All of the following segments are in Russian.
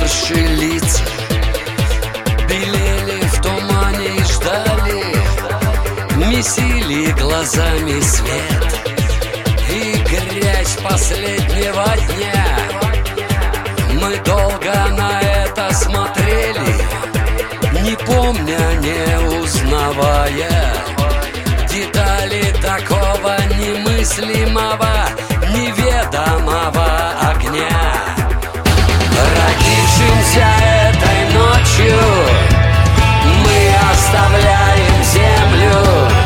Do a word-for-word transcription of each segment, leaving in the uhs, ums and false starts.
Наши лица белели в тумане и ждали, месили глазами свет и грязь последнего дня. Мы долго на это смотрели, не помня, не узнавая детали такого немыслимого, неведомого огня. Родившимся этой ночью мы оставляем землю.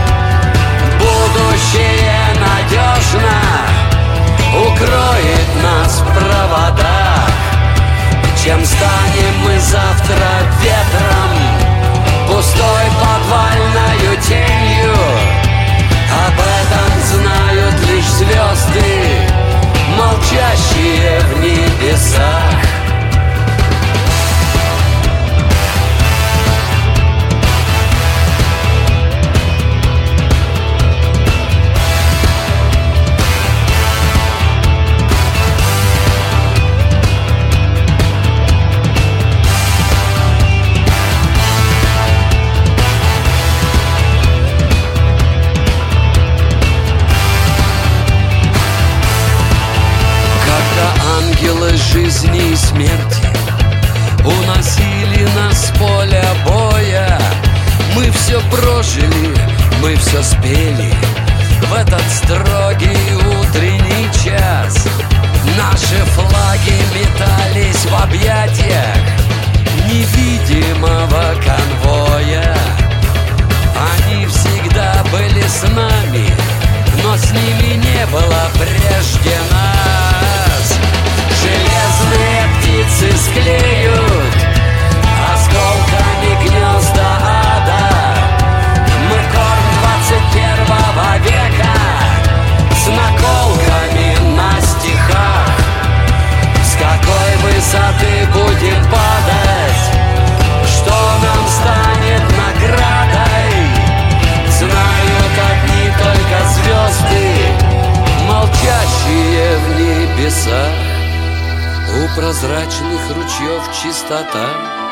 Будущее надежно укроет нас в проводах. Чем станем мы завтра ветром, пустой подвальною тенью? Об этом знают лишь звезды, молчащие в небесах. Ангелы жизни и смерти уносили нас с поля боя. Мы все прожили, мы все спели в этот строгий утренний час. Наши флаги метались в объятиях невидимого конвоя. Они всегда были с нами, но с ними не было прежде нас. Железные птицы склеют осколками гнезда ада. Мы корм двадцать первого века с наколками на стихах. С какой высоты будем падать, что нам станет наградой, знают одни только звезды, молчащие в небесах. У прозрачных ручьев чистота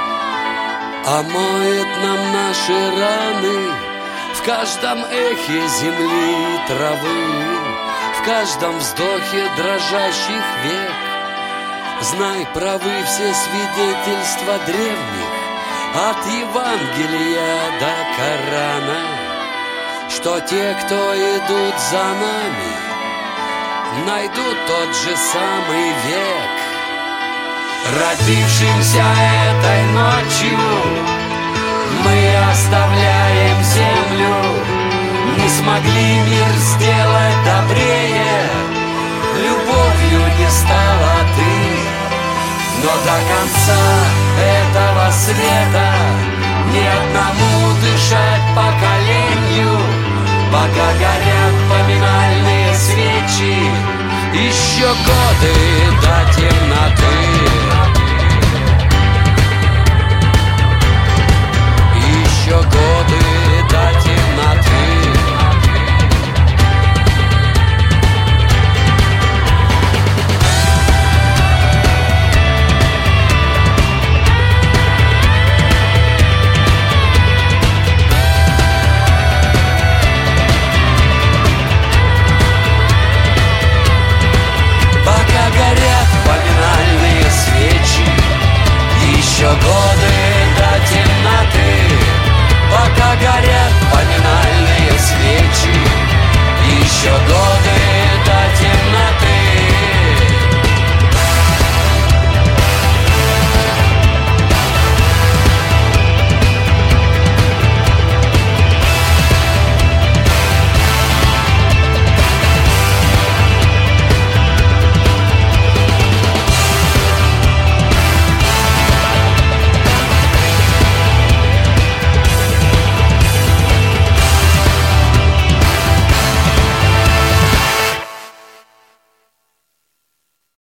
омоет нам наши раны. В каждом эхе земли и травы, в каждом вздохе дрожащих век. Знай, правы все свидетельства древних, от Евангелия до Корана, что те, кто идут за нами, найдут тот же самый век. Родившимся этой ночью мы оставляем землю. Не смогли мир сделать добрее, любовью не стала ты. Но до конца этого света ни одному дышать поколению, пока горят поминальные свечи, еще годы до темноты.